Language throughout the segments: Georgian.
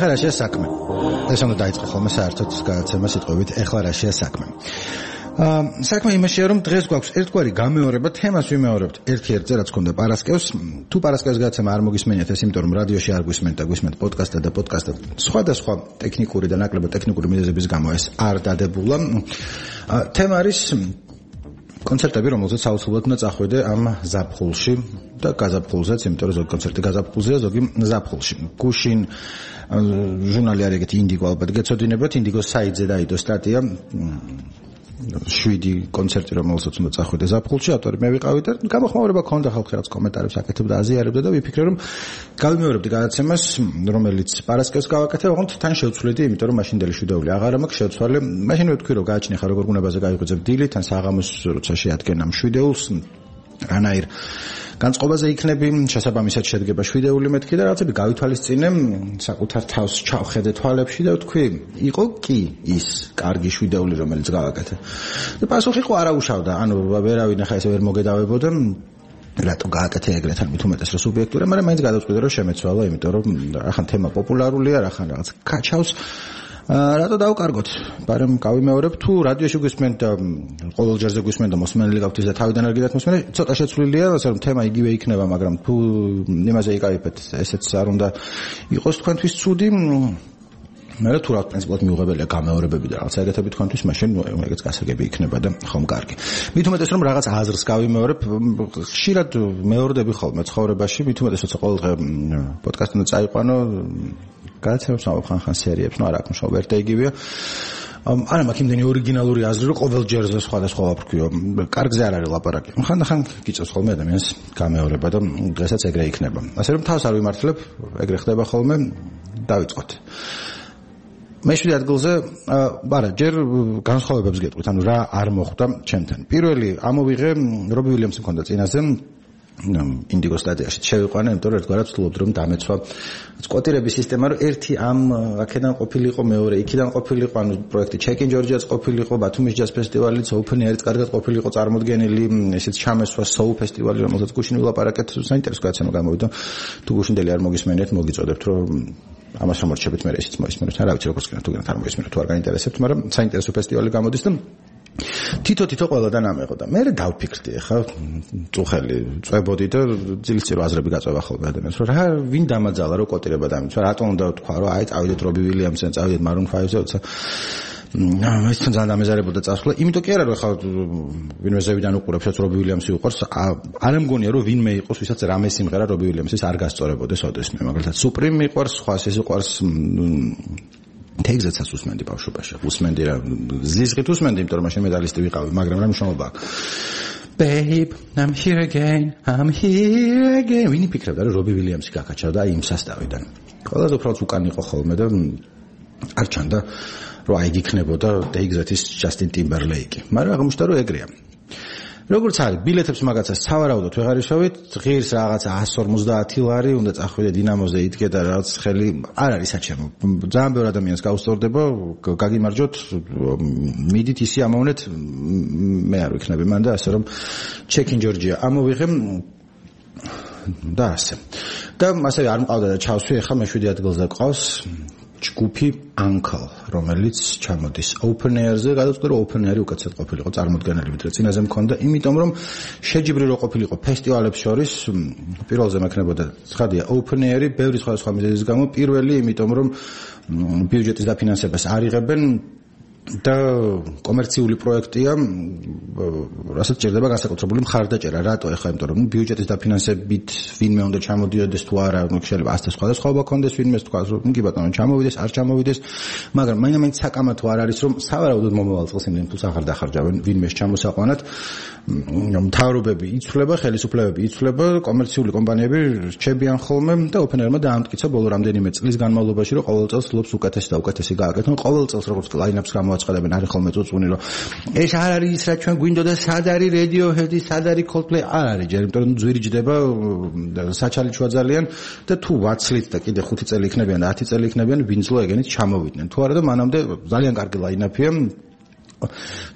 ეხლა რაშია საქმე? ეს უნდა დაიწყო ხოლმე საერთოდ გადაცემა სიტყვებით ეხლა რაშია საქმე. საქმე იმაშია, რომ დღეს გვაქვს ერთგვარი გამეორება, თემას ვიმეორებთ ერთ-ერთზე, რაც ქონდა პარასკევს. თუ პარასკევს გადაცემა არ მოგისმენიათ, ეს იმიტომ რომ რადიოში არ გვისმენთ და გვისმენთ პოდკასტად და პოდკასტად სხვადასხვა ტექნიკური და ნაკლებად ტექნიკური მიზეზების გამო ეს არ დადებულა. თემა არის კონცერტები, რომელზეც აუცილებლად უნდა წახვიდე ამ ზაფხულში და გაზაფხულზეც, იმიტომ რომ ზოგი კონცერტი გაზაფხულზეა, ზოგი ზაფხულში. გუშინ ჟურნალი არის ეგეთი ინდიგო ალბათ გეცოდინებათ, ინდიგოს საიტზე დაიდო სტატია 7 კონცერტი, რომელსაც უნდა წახვიდე ზაფხულში, ავტორი მე ვიყავი და გამოხმაურება ქონდა, ხალხი რაც კომენტარებს აკეთებდა, აზიარებდა და ვიფიქრე რომ გავიმეორებდი გადაცემას, რომელიც პარასკევს გავაკეთე, ოღონდ თან შევცვლიდი, იმიტომ რომ მაშინდელი შვიდეული აღარ მაქვს შევცვალე. მაშინ ვთქვი რომ გააჩნია ხა როგორ გუნებაზე გაიღვიძებ დილი, თან საღამოს როცა შეადგენ ამ შვიდეულს, რანაირ განწყობაზე იქნები, შესაბამისად შედგება შვიდეული მეთქი და რაღაცები გავითვალისწინე, საკუთარ თავს ჩავხედე თვალებში და ვთქვი, იყო კი ის კარგი შვიდეული, რომელიც გავაკეთე. და პასუხი იყო არაუშავდა, ანუ ვერავინ ახლა ესე ვერ მოგედავებოდა, რატო გააკეთე ეგრეთ, ან მით უმეტეს რომ სუბიექტურია, მაგრამ მაინც გადავწყვიტე რომ შემეცვალა, იმიტომ რომ ახლა თემა პოპულარულია, ახლა რაღაც კაჩავს. რატო დავკარგოთ? მაგრამ გავიმეორებ, თუ რადიოში გვისმენთ და ყოველ ჯერზე გვისმენთ და მოსმენელი გაქვთ და თავიდან არ გიდათ მოსმენელი, ცოტა შეცვლილია, ასე რომ თემა იგივე იქნება, მაგრამ თუ იმაზე იკავებთ, ესეც არ უნდა იყოს თქვენთვის ცუდი. მე თუ რა პრინციპულად მიუღებელია გამეორებები და რაღაცა ეგეთები თქვენთვის, მაშინ ეგეც გასაგები იქნება და ხომ კარგი. მით უმეტეს რომ რაღაც აზრს გავიმეორებ, ხშირად მეორდები ხოლმე ცხოვრებაში, მით უმეტეს როცა ყოველდღე პოდკასტი უნდა წაიყვანო, გადაცემებს ხან სერიებს, არა აქ მშობ ერთ და იგივეა. არა მაქვს იმდენი ორიგინალური აზრი, რომ ყოველ ჯერზე სხვადასხვა ვაფრქვიო. კარგზე არ არის ლაპარაკი. ხან გიწევს ხოლმე ადამიანს გამეორება და დღესაც ეგრე იქნება. ასე რომ თავს არ ვიმართლებ, ეგრე ხდება ხოლმე, დავიწყოთ. მეშვიდე ადგილზე, არა, ჯერ განსხვავებებს გეტყვით, ანუ რა არ მოხდა ჩემთან. პირველი ამოვიღე რობი უილიამსი მქონდა წინაზე, ინდიგო სტატიაში შევიყვანე, იმიტომ რომ ერთგვარად ვთვლობდი რომ დამეცვა სკოტირების სისტემა, რომ ერთი ამ აქედან ყოფილიყო, მეორე იქიდან ყოფილიყო, ანუ პროექტი Check-in Georgia-ც ყოფილიყო, ბათუმის ჯაზ ფესტივალიც, Open Air-ც კარგად ყოფილიყო წარმოდგენილი, ესეც ჩამესვა Soul ფესტივალი, რომელსაც გუშინ ვილაპარაკეთ, საინტერესო გადაცემა გამოვიდა. თუ გუშინდელი არ მოგისმენიათ, მოგიწოდებთ, რომ ამას შემორჩებით მე ესეც მოისმენოთ. არა ვიცი როგორც კი თუ გინდათ არ მოისმენოთ, თუ არ გაინტერესებთ, მაგრამ საინტერესო ფესტივალი გამოდის და თითო ყველადან ამეღო და მე დავფიქრდი ახლა წუხელი წვებოდი და ძილისწირო აზრები გაწევა ხოლმე ადამიანს რომ რა ვინ დამაძალა რომ კოტირება დამიცვა რატომ უნდა თქვა რომ აი წავიდეთ რობი უილიამსზე წავიდეთ Maroon 5-ზე როცა ეს ძალიან დამეზარებოდა წასვლა იმიტომ კი არა რომ ახლა ვინმე ზევიდან უყურებს რაც რობი უილიამსი უყვარს არ მგონია რომ ვინმე იყოს ვისაც რამე სიმღერა რობი უილიამსის არ გასწორებოდეს ოდესმე მაგალითად Supreme მიყვარს სხვას ეს უყვარს თეიგზეცაც უსმენდი ბავშვობაში. უსმენდი რა ზიზღით უსმენდი, იმიტომ რომ მაშინ მედალისტი ვიყავი, მაგრამ რა მნიშვნელობა აქვს. Babe, I'm here again. ვინი ფიქრობდა რომ რობი უილიამსი გაკაჩავდა იმ სასტავიდან. ყველას უბრალოდ უკან იყო ხოლმე და არ ჩანდა რომ აი გიქნებოდა თეიგზეთის Justin Timberlake. მაგრამ აღმოჩნდა რომ ეგრეა. როგორც არის, ბილეთებს მაგაცას სავარაუდოდ ვეღარ იშოვით, ღირს რაღაცა 150 ლარი, უნდა წახვიდე დინამოზე იდგე და რაღაც ხელი არ არის საჩემო. ძალიან ბევრი ადამიანს გაუსწორდება, გაგიმარჯოთ, მიდით ისი ამოვნეთ, მე არ ვიქნები მან და ასე რომ Check-in Georgia ამოვიღე და ასე. და ასე არ მყავდა და ჩავსვი, ახლა მე-7 ადგილზე ყავს ჯგუფი Uncle, რომელიც ჩამოდის Open Air-ზე, გადავწყვიტე რომ Open Air-ი უკეთესად ყოფილიყო წარმოდგენილი, ვიდრე წინაზე მქონდა, იმიტომ რომ შეჯიბრი რო ყოფილიყო ფესტივალებს შორის, პირველზე მექნებოდა ცხადია Open Air-ი, ბევრი სხვადასხვა მიზეზის გამო, პირველი, იმიტომ რომ ბიუჯეტის დაფინანსებას არ იღებენ და კომერციული პროექტია, რასაც ჭირდება განსაკუთრებული მხარდაჭერა. რატო ეხლა, იმიტომ რომ ბიუჯეტის დაფინანსებით ვინმე უნდა ჩამოდიოდეს თუ არა, შეიძლება ასተ სხვადასხვაობა კონდეს ვინმეს თქვა, რომ კი ბატონო ჩამოვიდეს, არ ჩამოვიდეს, მაგრამ მაინც საკამათო არ არის, რომ სავარაუდოდ მომავალ წელს იმდენ ფულს აღარ დახარჯავენ ვინმეს ჩამოსაყვანად. მთავრობები იცვლება, ხელისუფლებები იცვლება, კომერციული კომპანიები რჩებიან ხოლმე და Open Air-მა დაამტკიცა ბოლო რამდენიმე წლის განმავლობაში, რომ ყოველ წელს ფლობს უკეთესი და უკეთესი გააკეთონ. ყოველ წელს როგორც line-up-ს გამოაცხადებენ, არის ხოლმე წუწუნი, რომ ეს არ არის ის, რაც ჩვენ გვინდოდა, სად არის Radiohead-ი, სად არის Coldplay, არ არის ჯერ, იმიტომ რომ ძვირი ჯდება, საჩალი ჩვაძალიან და თუ ვაცლით და კიდე 5 წელი იქნებიან და 10 წელი იქნებიან, ვინძლო ეგენით ჩამოვიდნენ. თუ არა და მანამდე ძალიან კარგი line-up-ია.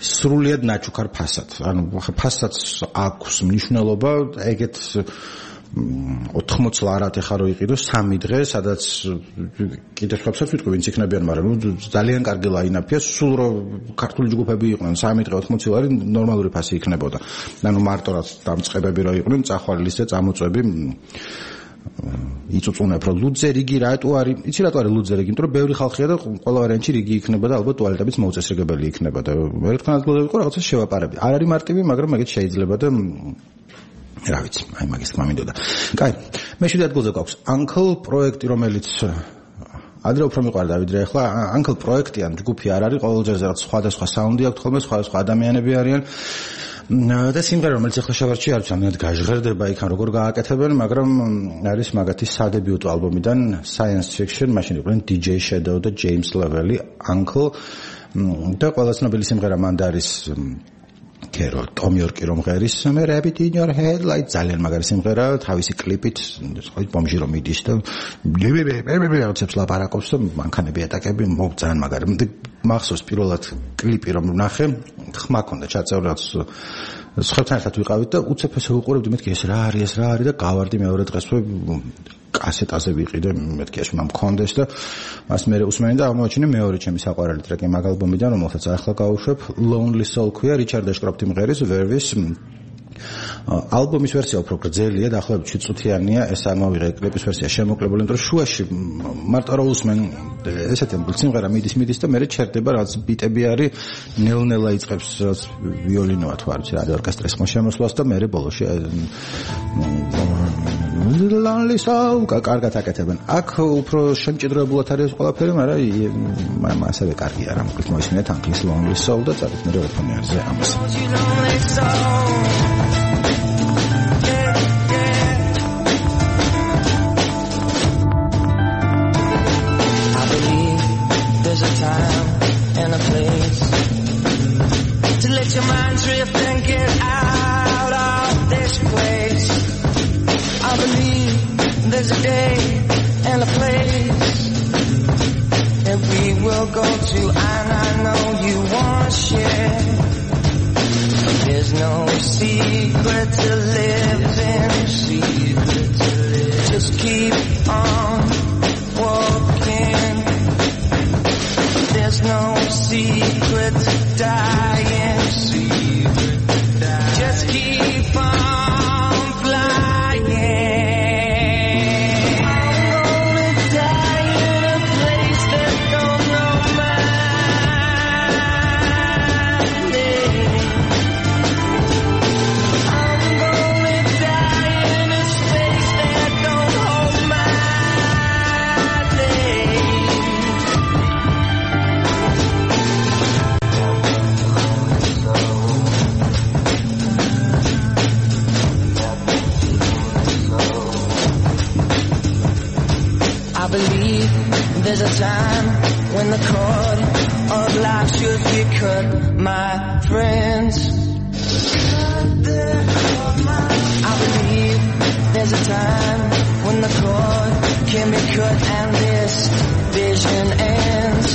სრულიად ნაჩუქარ ფასად. ანუ ფასადს აქვს მნიშვნელობა, ეგეთ 80 ლარათი ხარო იყიდო 3 დღე, სადაც კიდე სხვაებსაც ვიტყვი, ვინც იქნებიან, მაგრამ ძალიან კარგი ლაინაპია, სულ რო ქართული ჯგუფები იყვნენ 3 დღე 80 ლარი ნორმალური ფასი იქნებოდა. ანუ მარტო რაც დამწყებები რო იყვნენ, წახვალისე წამოწვევი იწუწუნებ რომ ლუძე რიგი რატო არის, იცი რატო არის ლუძე რიგი, იმიტომ რომ ბევრი ხალხია და ყველა ვარიანტი რიგი იქნება და ალბათ ტუალეტებიც მოუწესრიგებელი იქნება და მე თქვენ ადგილზე ვიყო რაღაცა შევაპარები. არ არის მარტივი, მაგრამ მაგით შეიძლება და რა ვიცი, აი მაგის თქმა მინდოდა. კაი, მე-7 ადგილზე გვაქვს Uncle პროექტი, რომელიც ადრე უფრო მიყვარდა ვიდრე ახლა. Uncle პროექტი ან ჯგუფი არ არის, ყოველჯერზე რაღაც სხვადასხვა საუნდი აქვს ხოლმე, სხვადასხვა ადამიანები არიან. და სიმღერა რომელიც ახლა შევარჩი არ ვიცი, ამით გაჟღერდება იქან როგორ გააკეთებენ, მაგრამ არის მაგათი სადებიუტო ალბომიდან Science Fiction, მაშინ იყვნენ DJ Shadow და James Lavelle, Uncle და ყველა ცნობილი სიმღერა მანდ არის კერო ტომ იორკი რომ ღერის მე Rabbit in your headlight ძალიან მაგარი სიმღერა, თავისი კლიპით სხვა ბომჟი რომ მიდის და რაღაცებს ლაპარაკობს და მანქანები ატაკები ძალიან მაგარი. მახსოვს პირველად კლიპი რომ ვნახე, ხმა ქონდა ჩაწეული რაც სხვებთან ერთად ვიყავით და უცებ ესე ვუყურებდი, მეთქი ეს რა არის და გავარდი მეორე დღესვე კასეტაზე ვიყიდე, მეთქი ეს მომქონდეს და მას მე უსმენი და აღმოაჩინე მეორე ჩემი საყვარელი ტრეკი მაგ ალბომიდან, რომელსაც ახლა გავუშვებ, Lonely Soul ქვია, რიჩარდ აშკროფტი მღერის Vervis. ალბომის ვერსია უფრო გრძელია, დაახლოებით 7 წუთიანია, ეს არ მოვიღე კლიპის ვერსია შემოკლებული, იმიტომ რომ შუაში მარტო რა უსმენ ესეთი სიმღერა მიდის და მე ჩერდება რაც ბიტები არის, ნელ-ნელა იწყებს ვიოლინოა თუ არ ვიცი რა ორკესტრის შემოსვლას და მე ბოლოში Lonely Soul კარგად აკეთებენ. აქ უფრო შემჭიდროებულად არის ყველაფერი, მაგრამ ასევე კარგია რა, მოკლედ მოისმინეთ Uncle's Lonely Soul და წავით მე ორფონიარზე ამას. Let your mind drift and get out of this place. I believe there's a day and a place that we will go to, and I know you want to share. There's no secret to living, just keep on walking. There's no secret to dying. Just keep on flying. I'm gonna die in a place that don't know my name. I'm gonna die in a space that don't hold my name. I believe there's a time when the cord of life should be cut, my friends. I believe there's a time when the cord can be cut and this vision ends.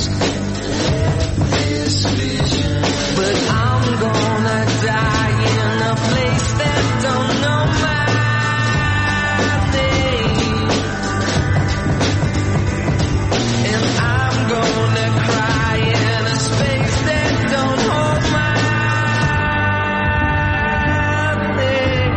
But I'm gonna die in a place that don't know my name. And I'm gonna cry in a space that don't hold my name.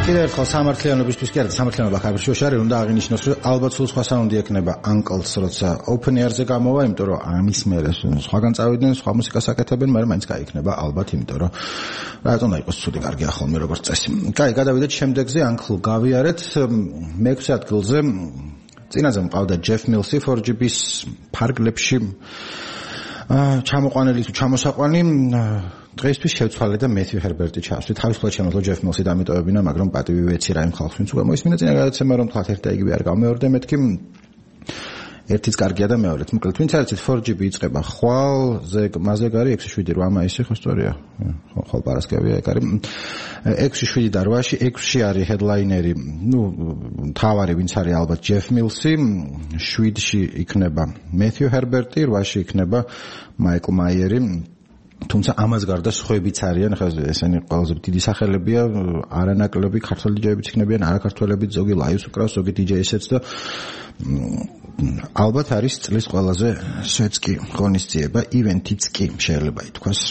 კიდევ ერთხელ სამართლიანობისთვის კი არა, სამართლიანობა ქარბიშოში არის, უნდა აღინიშნოს, რომ ალბათ სულ სხვა საუნდი ექნება Uncle-ს, როცა open air-ზე გამოვა, იმიტომ რომ ამის მერე სხვაგან წავიდნენ, სხვა მუსიკას აკეთებენ, მაგრამ მაინც გაიქნება ალბათ, იმიტომ რომ რატომ უნდა იყოს ცუდი კარგი ახალმე როგორც წესი. კაი, გადავიდეთ შემდეგზე, Uncle გავიარეთ, მე-6 ადგილზე წინაზე მყავდა Jeff Mills-ი 4GB-ს ფარგლებში ჩამოყვანილი თუ ჩამოსაყვანი დღეისთვის შევცვალე და Matthew Herbert-ი ჩავსვი. თავისუფლად შემოძლო Jeff Mills-ი დამიტოვებინა, მაგრამ პატივი ვეცი რაიმ ხალხს ვინც მოისმინა წინა გადაცემა, რომ თქვათ ერთ და იგივე არ გამეორდე, მეთქი ერთიც კარგია და მეორეც. მოკლედ, ვინც არ იცით 4GB იწყება ხვალ, მასზე გარი 6-7-8 ისე ხო სწორია. ხვალ პარასკევია ეგ არის. 6-7 და 8-ში 6-ში არის headliner-ი, თავარი ვინც არის ალბათ Jeff Mills-ი, 7-ში იქნება Matthew Herbert-ი, 8-ში იქნება Michael Mayer-ი. თუმცა ამას გარდა სხვაებიც არიან, ხა ესენი ყველაზე დიდი სახელებია, არანაკლები ქართველი DJ-ებიც იქნებიან, არაქართველებიც, ზოგი live-ს უკრავს, ზოგი DJ-სეც და ალბათ არის წლის ყველაზე სვეტსკი ღონისძიება, ივენთიც კი შეიძლება ითქვას.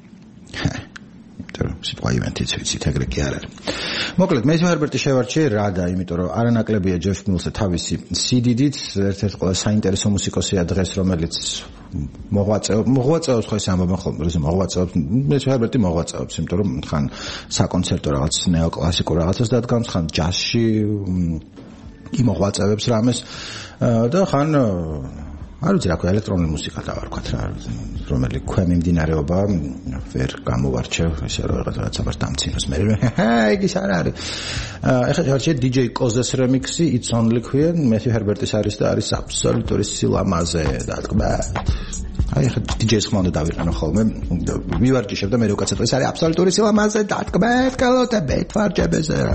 სიტყვა ივენთიც ვიცით, ეგრე კი არ არის. მოკლედ, Matthew Herbert-ი შევარჩიე რადა, იმიტომ რომ არანაკლებია Jeff Mills-ი თავისი CD-დით, ერთ-ერთი ყველაზე საინტერესო მუსიკოსია დღეს, რომელიც მოღვაწეობს ხო ეს ამბობენ ხოლმე, რომ მოღვაწეობს, Matthew Herbert-ი მოღვაწეობს, იმიტომ რომ ხან საკონცერტო რაღაც ნეოკლასიკურ რაღაცას დადგამს, ხან ჯაზში იმოღვაწეობს რამეს და ხან არ ვიცი რა ქვია ელექტრონული მუსიკა დავარქვათ რა, რომელი ქვემიმდინარეობა ვერ გამოვარჩევ, ესე რომ რაღაცა ბარ დამცინოს მე. ეგ ის არ არის. ეხლა შევარჩიე DJ Kozes remix-ი, It's Only ქვია, Matthew Herbert-ის არის და არის აბსოლუტური სილამაზე და თქვა. აი ეხლა DJ-ს ხმა უნდა დავიყენო ხოლმე. მივარჯიშებ და მე რო კაცად ეს არის აბსოლუტური სილამაზე და თქვა, კალოტები თვარჯებეზე რა.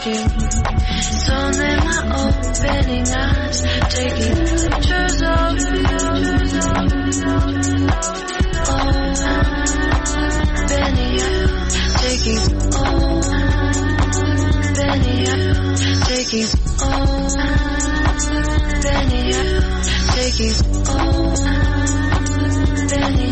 you. It's only my opening eyes, taking pictures of you. Benny, taking Benny, taking Benny, taking Benny.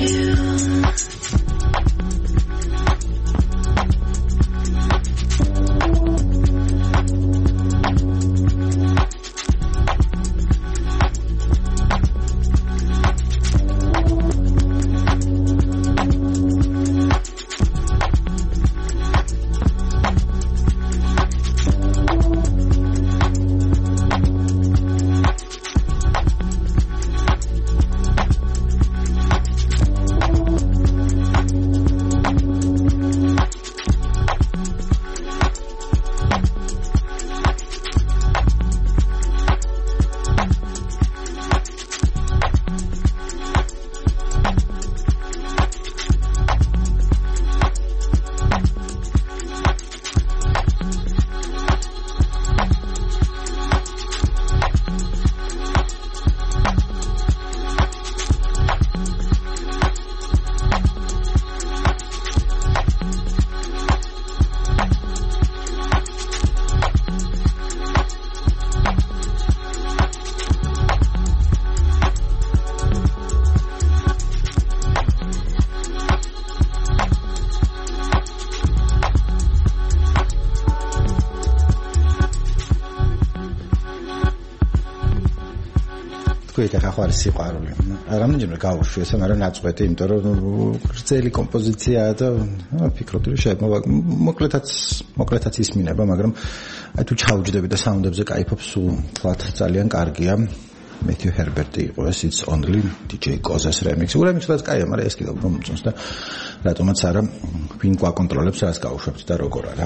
თქვით ახლა ხარ სიყვარული. არ ამჯერად გავუშვი ესე, მაგრამ ნაწყვეტი, იმიტომ რომ გრძელი კომპოზიციაა და ვფიქრობდი რომ შეიძლება მოკლედაც ისმინება, მაგრამ აი თუ ჩაუჯდები და საუნდებზე кайფობს, თქვათ ძალიან კარგია. Matthew Herbert იყო ეს It's Only DJ Kozas remix. Remix-საც კაია, მაგრამ ეს კიდევ რომ მოწონს და რატომაც არა ვინ გვაკონტროლებს რას გავუშვებთ და როგორ არა.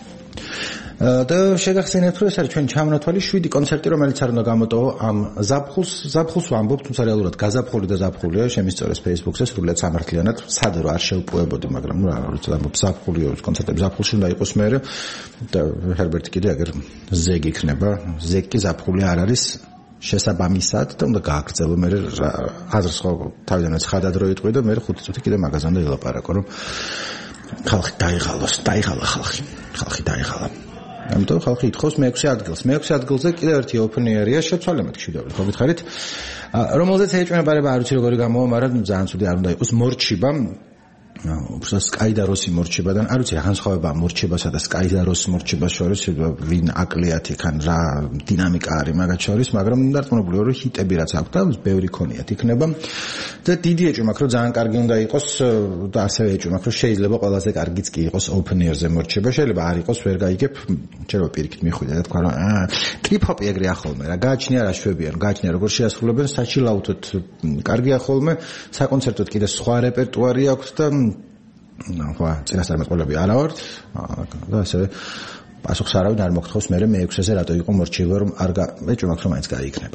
და შეგახსენებთ რომ ეს არის ჩვენ ჩამონათვალი 7 კონცერტი, რომელიც არ უნდა გამოტოვო ამ ზაფხულს ვამბობ, თუმცა რეალურად გაზაფხული და ზაფხულია, შემისწორეს Facebook-ზე სრულად სამართლიანად, სადაც არ შევპოვებოდი, მაგრამ რა ვიცი, ამბობ ზაფხული კონცერტები ზაფხულში უნდა იყოს მე და ჰერბერტი კიდე აგერ ზეგ იქნება, ზეგ კი ზაფხული არ არის შესაბამისად და უნდა გააგრძელო მე აზრს ხო თავიდანაც ხადადრო იტყვი და მე 5 წუთი კიდე მაგაზანზე ელაპარაკო რომ ხალხი დაიღალა ხალხი დაიღალა. ამიტომ ხალხი ითხოვს მე-6 ადგილს. მე-6 ადგილზე კიდევ ერთი open area შეცვალემად გშვიდობთ, ხო გითხარით? რომელზეც ეჭვენა ბარება არ ვიცი როგორი გამოვა, მაგრამ ძალიან ცუდი არ უნდა იყოს მორჩიბა. უბრალოდ სკაიდაროსი მორჩებადან არ ვიცი რა განსხვავებაა მორჩებასა და სკაიდაროს მორჩებას შორის, ვინ აკლიათ იქან რა დინამიკა არის მაგათ შორის, მაგრამ დარწმუნებული ვარ რომ ჰიტები რაც აქვს და ბევრი ქონიათ იქნება და დიდი ეჭვი მაქვს რომ ძალიან კარგი უნდა იყოს და ასევე ეჭვი მაქვს რომ შეიძლება ყველაზე კარგიც კი იყოს open air-ზე მორჩება, შეიძლება არ იყოს ვერ გაიგებ, შეიძლება პირიქით მიხვიდე და თქვა რომ ტრიპ-ჰოპი ეგრეა ხოლმე რა, გააჩნია რა შვებიან, გააჩნია როგორ შეასრულებენ, საჩილაუთოდ კარგია ხოლმე, საკონცერტოდ კიდე სხვა რეპერტუარი აქვს და ხო, წინასწარმეტყველები არა ვართ და ასევე პასუხს არავინ არ მოგთხოვს მე მე-6-ზე რატო იყო მორჩება რომ არ მეჭვი მაქვს რომ მაინც გაიქნება.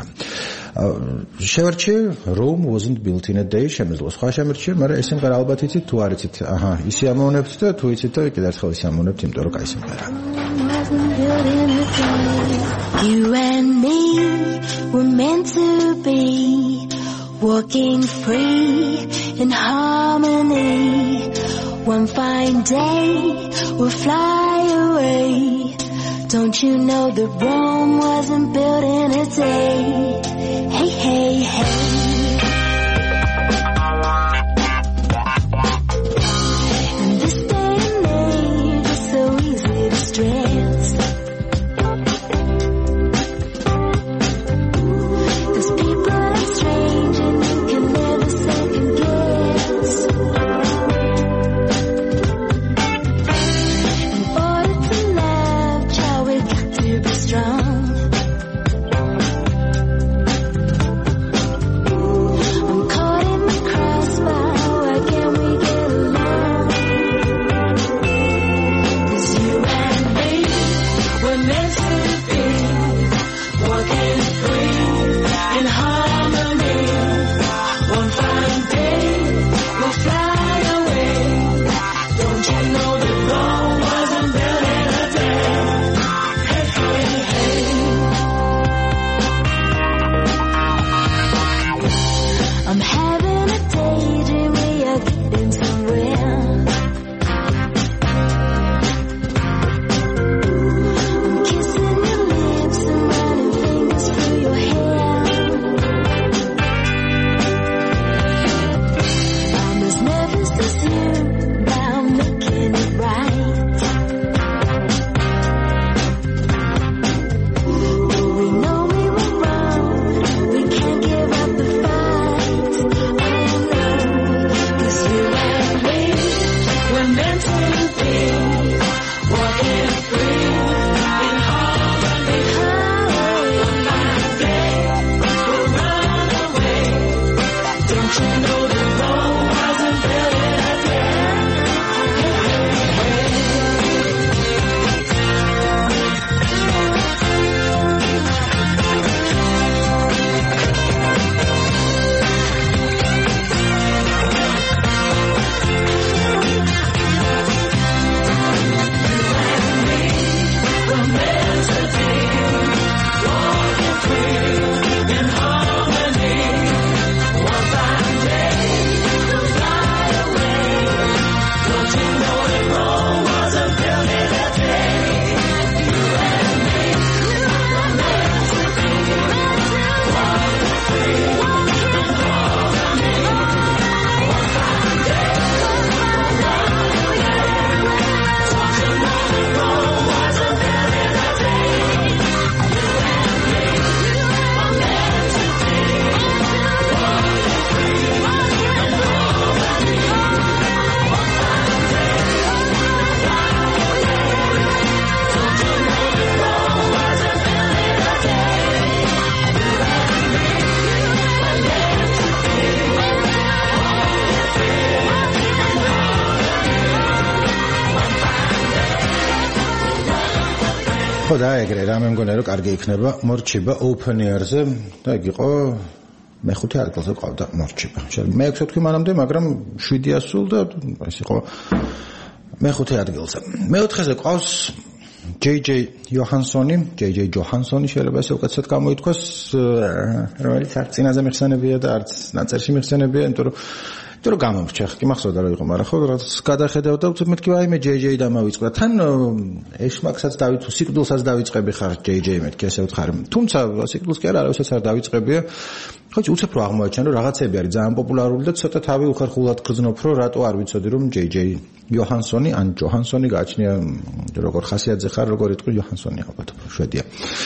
შევარჩიე Rome wasn't built in a day, შემეძლო სხვა შემერჩიე, მაგრამ ეს სიმღერა ალბათ იცით თუ არ იცით, ისი ამოვნებთ და თუ იცით და კიდევ ერთხელ ისი ამოვნებთ, იმიტომ რომ კაი სიმღერა. You and me were meant to be walking free in harmony. One fine day we'll fly away. Don't you know that Rome wasn't built in a day? Hey, hey, hey. And this day and age is so easy to stress. Cause people are strange and you can never second guess. ხო და ეგრე რა მე მგონია რომ კარგი იქნება მორჩიბა open air-ზე და იგი იყო მეხუთე ადგილზე ყავდა მორჩიბა. მე 6 თქვი მანამდე, მაგრამ 7 ასულ და ეს იყო მეხუთე ადგილზე. მეოთხეზე ყავს JJ Johansson-ი შეიძლება ესე უკეთესად გამოითქვას, რომელიც არც წინაზე მიხსენებია და არც ნაწერში მიხსენებია, იმიტომ რომ გამომრჩა, კი მახსოვდა რა იყო, მაგრამ ხო რაც გადახედავდა, მეთქი აი მე JJ დამავიწყდა. თან ეშმაკსაც დავიწყე, სიკვდილსაც დავიწყები ხარ JJ მეთქი ესე ვთხარი. თუმცა სიკვდილს კი არავისაც არ დავიწყებია. ხო, უცებ რო აღმოაჩენ რომ რაღაცები არის ძალიან პოპულარული და ცოტა თავი უხერხულად გრძნობ, რომ რატო არ ვიცოდი რომ JJ Johansson-ი ან Johansson-ი გააჩნია როგორ ხასიათზე ხარ, როგორ იტყვი Johansson-ი ალბათ შვედია.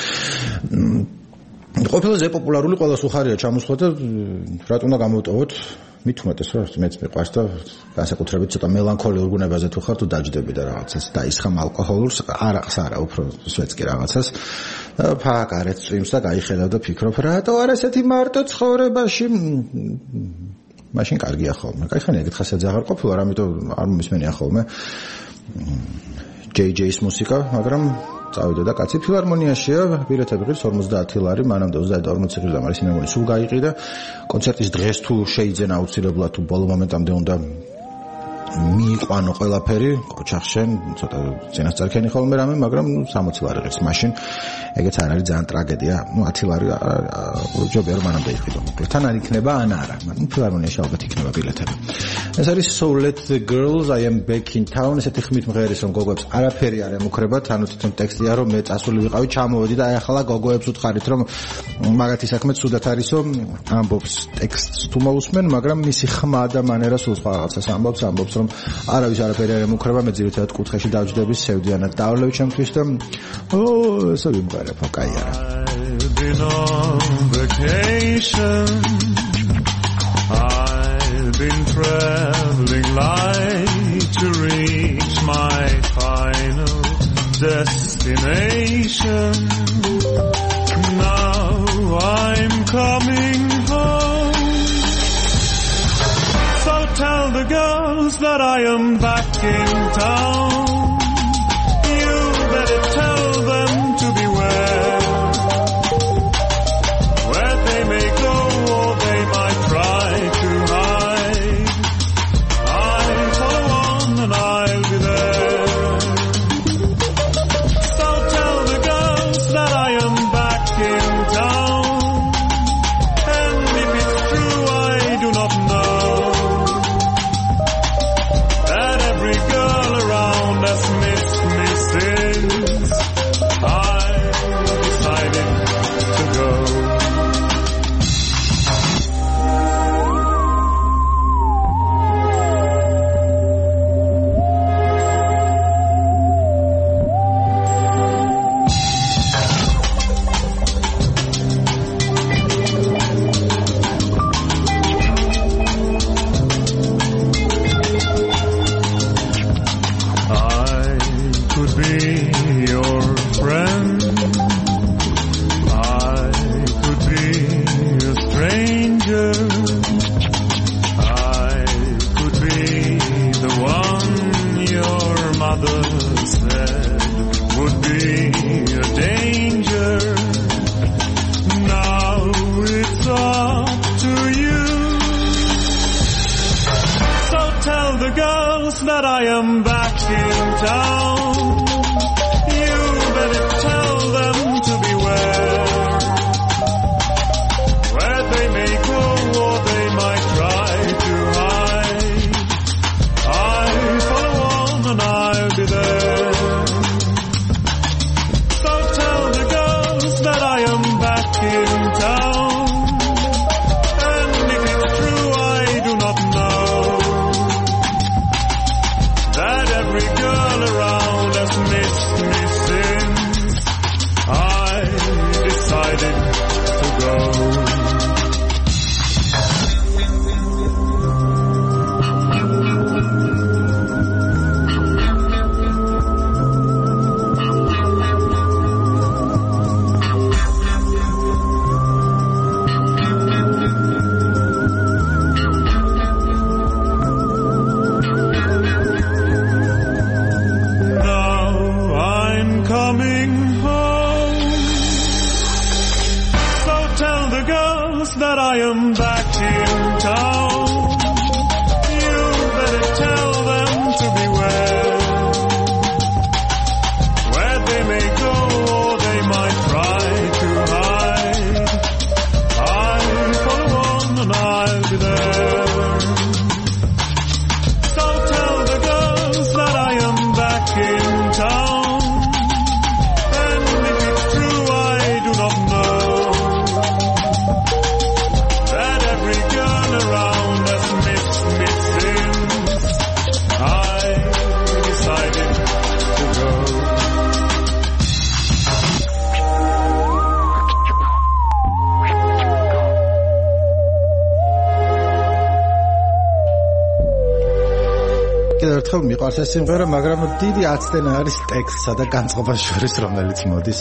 ყოფილზე პოპულარული ყველას უხარია ჩამოსვლა და რატო უნდა გამოვტოვოთ? მით უმეტეს რომ მეც მიყვარს და განსაკუთრებით ცოტა მელანქოლიურ გუნებაზე თუ ხარ თუ დაჯდები და რაღაცას დაისხამ ალკოჰოლურს, არაყს არა, უფრო სვეცკი რაღაცას. ფაკარეთ წვიმს და გაიხედავ და ფიქრობ, რატო არ ესეთი მარტო ცხოვრებაში? მაშინ კარგია ხოლმე. კაი ხანია ეგეთ ხასიათზე აღარ ყოფილა, ამიტომ არ მომისმენია ხოლმე JJ-ის მუსიკა, მაგრამ წავიდა და კაცი ფილარმონიაშია, ბილეთები ღირს 50 ლარი, მანამდე 30-40 ლარი, მაგრამ ისინი სულ გაიყიდა. კონცერტის დღეს თუ შეიძენა აუცილებლად თუ ბოლო მომენტამდე უნდა მიიყვანო ყველაფერი, ოჩახშენ, ცოტა წინასწარქენი ხოლმე რამე, მაგრამ 60 ლარი ღირს მაშინ. ეგეც არ არის ძალიან ტრაგედია. 10 ლარი ჯობია რომ მანამდე იყიდო. მოკლედ თან არ იქნება ან არა, მაგრამ ფილარმონიაში ალბათ იქნება ბილეთები. ეს არის So Let the Girls I Am Back in Town, ესეთი ხმით მღერის რომ გოგოებს არაფერი არ ემუქრებათ, ანუ თვითონ ტექსტია რომ მე წასული ვიყავი, ჩამოვედი და აი ახლა გოგოებს უთხარით რომ მაგათი საქმე ცუდად არისო, ამბობს ტექსტს თუ მოусმენ, მაგრამ მისი ხმა და მანერა სულ სხვა რაღაცას ამბობს რომ არავის არაფერი არ ემუქრება, მე ძირითადად კუთხეში დავჯდები, სევდიანად დაავლევ ჩემთვის და ესე ვიმღერებ, კაი არა. I've been on vacation, I've been traveling light to reach my final destination. Now I'm coming home. So tell the girls that I am back in town. You better tell them to beware. Where they may go or they might try to hide, I'll follow on and I'll be there. So tell the girls that I am back in town. And if it's true I do not know that every girl around has missed me since I decided to go. I could be your friend, I could be a stranger, I could be the one your mother said would be a danger. Now it's up to you. So tell the girls that I am back in town. You better tell them am back in town. You better tell them to beware. Where they may go or they might try to hide, I'll follow on and I'll be there. So tell the girls that I am back in town. And if it's true I do not know that every girl around has missed sins, I decided to go. კიდევ ერთხელ მიყვარს ეს სიმღერა, მაგრამ დიდი აცდენა არის ტექსტსა და განწყობას შორის, რომელიც მოდის.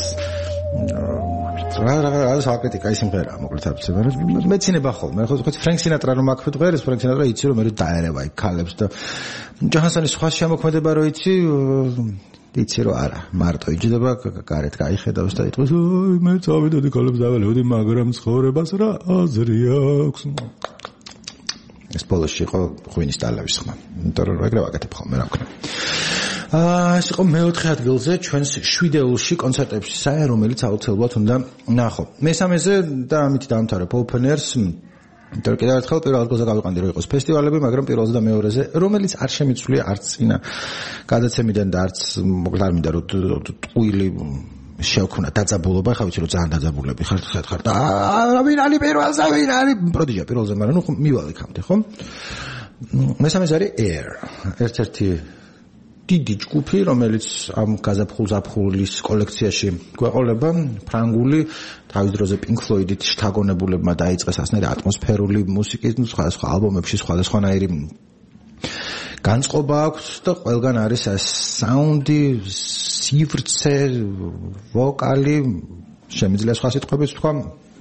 რა საკრიტიკა ის სიმღერა, მოკლედ აბსოლუტურად. მეცინება ხოლმე, ხო ფრენკ სინატრა რომ აქ ვიტყვერის, ფრენკ სინატრა იცი რომ მე დაერევა იქ ქალებს და ჯოჰანსონის სხვა შემოქმედება რო იცი რომ არა, მარტო იჯდება, გარეთ გაიხედავს და იტყვის, ой, მე წავიდოდი ქალებს დაველეოდი, მაგრამ ცხოვრებას რა აზრი აქვს. ეს პოლოში იყო ღვინის ტალავის ხმა. იმიტომ რომ ეგრე ვაკეთებ ხოლმე რა ვქნა. ეს იყო მეოთხე ადგილზე ჩვენს შვიდეულში კონცერტებში საერთოდ რომელიც აუცილებლად უნდა ნახო. მესამეზე და ამით დავამთავრებ open airs. იმიტომ რომ კიდევ ერთხელ პირველ ადგილზე გავიყანდი რომ იყოს ფესტივალები, მაგრამ პირველზე და მეორეზე რომელიც არ შემიცვლია არც წინა გადაცემიდან და არც მოკლედ არ მინდა რომ ტყუილი შევქნა დაძაბულობა, ხა ვიცი რომ ძალიან დაძაბულები ხარ და ვინ არის პირველზე, ვინ არის პროდიჟია პირველზე, მაგრამ ნუ მივალ იქამდე, ხო? მესამეზე არის Air. ერთ-ერთი დიდი ჯგუფი, რომელიც ამ გაზაფხულ-ზაფხულის კოლექციაში გვეყოლება, ფრანგული, თავის დროზე Pink Floyd-ით შთაგონებულებმა დაიწყეს ასნაირი ატმოსფერული მუსიკის, სხვადასხვა ალბომებში სხვადასხვანაირი განწყობა აქვს და ყველგან არის ეს საუნდი, სივრცე, ვოკალი, შემიძლია სხვა სიტყვებით თქვა.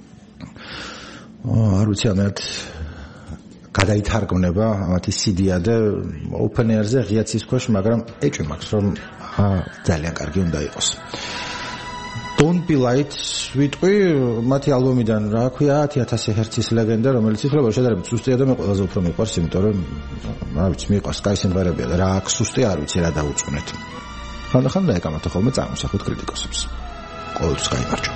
არ ვიცი, ამათ გადაითარგმნება ამათი CD-ა და open air-ზე ღიაცის ქვეშ, მაგრამ ეჭვი მაქვს რომ ძალიან კარგი უნდა იყოს. Don't Be Light ვიტყვი მათი ალბომიდან რა ქვია 10000 ჰერცის ლეგენდა, რომელიც ითვლება შედარებით სუსტია და მე ყველაზე უფრო მიყვარს, იმიტომ რომ რა ვიცი, მიყვარს კაი სიმღერებია და რა აქვს სუსტი არ ვიცი რა დაუწუნეთ. ხანდახან დაეკამათო ხოლმე წარმოსახვით კრიტიკოსებს. ყოველთვის გაიმარჯვა.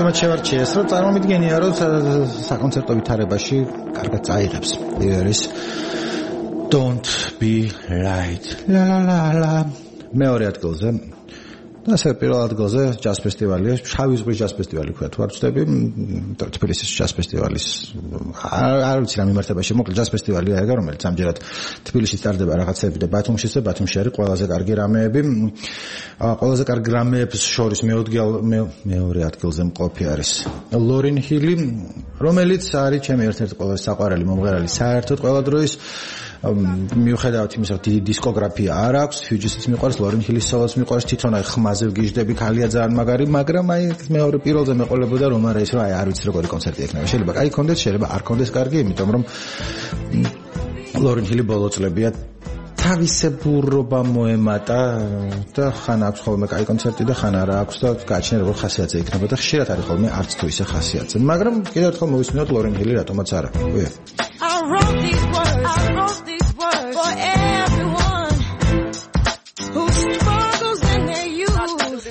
მართლაც შევარჩიეს, რომ წარმომიდგენია, რომ საკონცერტო ვითარებაში კარგად წაიღებს. ის Don't be right. La la la la. მეორე ადგილზე და ასე პირველ ადგილზე ჯაზ ფესტივალია, შავი ზღვის ჯაზ ფესტივალი ქვია. თუ არ ვწდები, თბილისის ჯაზ ფესტივალის არ ვიცი რა მიმართებაში, მოკლედ ჯაზ ფესტივალია ეგა, რომელიც ამჯერად თბილისში ტარდება რაღაცები და ბათუმშიც და ბათუმში არის ყველაზე კარგი რამეები. ყველაზე კარგი რამეებს შორის მეორე ადგილზე მყოფი არის ლორენ ჰილი, რომელიც არის ჩემი ერთ-ერთი ყველაზე საყვარელი მომღერალი საერთოდ ყველა დროის. მიუხედავად იმისა, რომ დიდი დისკოგრაფია არ აქვს, ფიუჯისიც მიყვარს, ლორენ ჰილის სოლოც მიყვარს, თვითონ აი ხმაზე ვგიჟდები, ქალია ძალიან მაგარი, მაგრამ აი მეორე პირველზე მეყოლებოდა რომ არა ის რომ აი არ ვიცი როგორი კონცერტი ექნება. შეიძლება კაი კონდეს, შეიძლება არ კონდეს კარგი, იმიტომ რომ ლორენ ჰილი ბოლო წლებია თავისებურობა მოემატა და ხან აქვს ხოლმე კაი კონცერტი და ხან არა აქვს და გააჩნია როგორ ხასიათზე იქნება და ხშირად არის ხოლმე არც თუ ისე ხასიათზე. მაგრამ კიდევ ერთხელ მოვისმინოთ ლორენ ჰილი რატომაც არა. I wrote these words for everyone who struggles in their youth,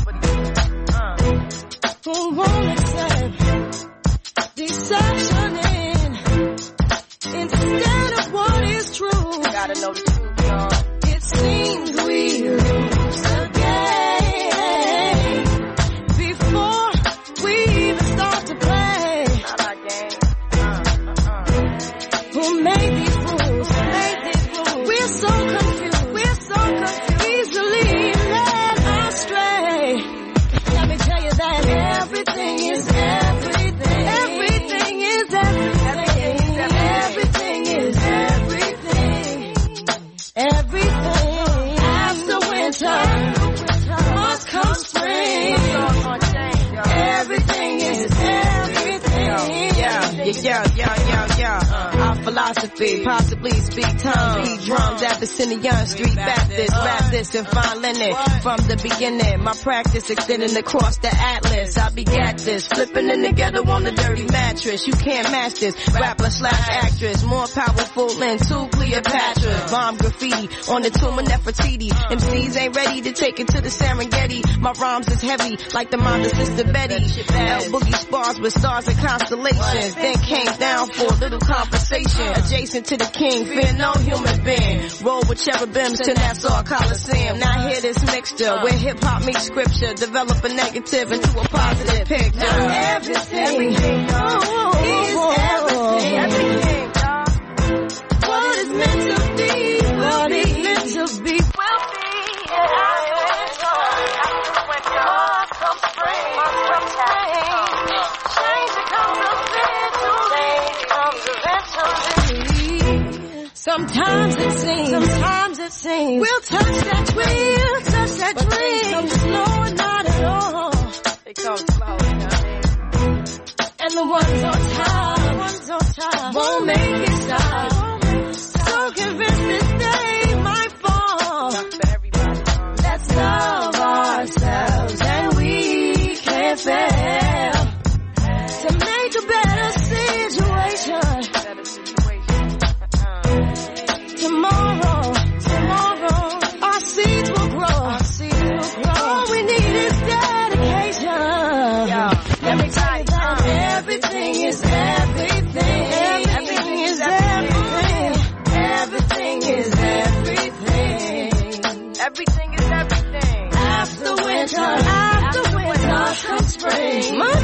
who won't accept deception instead of what is true. Gotta know the truth, y'all. It seems we lose the game before we even start to play. Not our game. Who made these rules? We're so confused. Easily led astray. Let me tell you that everything is everything. Everything is everything. Everything is everything. Everything. After winter must come spring. Everything is everything. Yeah. Our philosophy, possibly speak tongues, beat drums at the Cineon Street Baptist, rap this and fine linen from the beginning. My practice extending across the atlas. I begat this, flipping in together on the dirty mattress. You can't match this. Rapper / actress, more powerful than two Cleopatras. Bomb graffiti on the tomb of Nefertiti. MCs ain't ready to take it to the Serengeti. My rhymes is heavy like the mind of Sister Betty. L Boogie spars with stars and constellations. Then came down for a little conversation. Adjacent to the king, fear no human being. Roll with cherubims to Nassau Coliseum. Now hear this mixture where hip hop meets scripture. Develop a negative into a positive picture. Now everything is everything. What is meant to be will be. Sometimes it seems we'll touch that dream, but they come slow and not at all. They come slow, and the ones on top won't make it stop. So convinced this day might fall. Let's love ourselves and we can't fail to make a better situation. Tomorrow, our seeds will grow. All we need is dedication. Let me tell you that everything is everything. Everything is everything. Everything is everything. Everything is everything. After winter must come spring.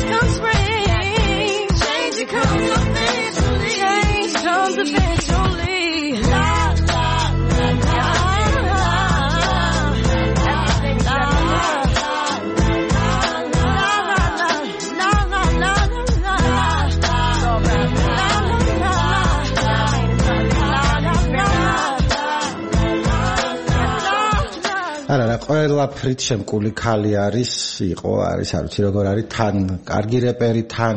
Change comes eventually. არა, ყველაფრით შემკული ქალი არის, იყო, არის, არ ვიცი როგორ არის, თან კარგი რეპერი, თან